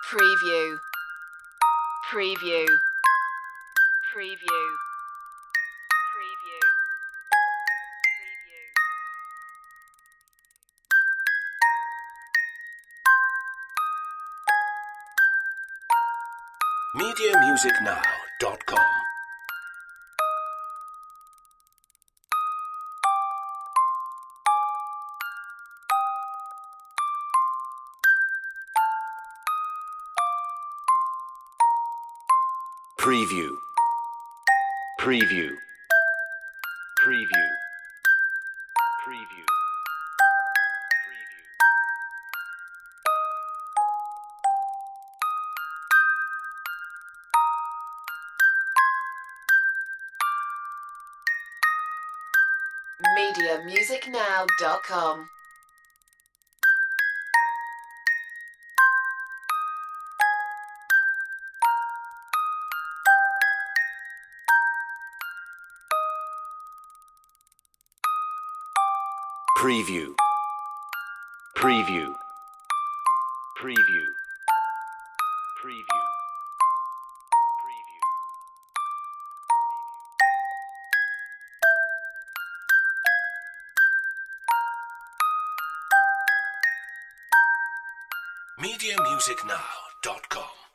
Preview. Preview. Preview. Preview. Preview. MediaMusicNow.com. Preview. Preview. Preview. Preview. MediaMusicNow.com. Preview. Preview. Preview. Preview. MediaMusicNow.com.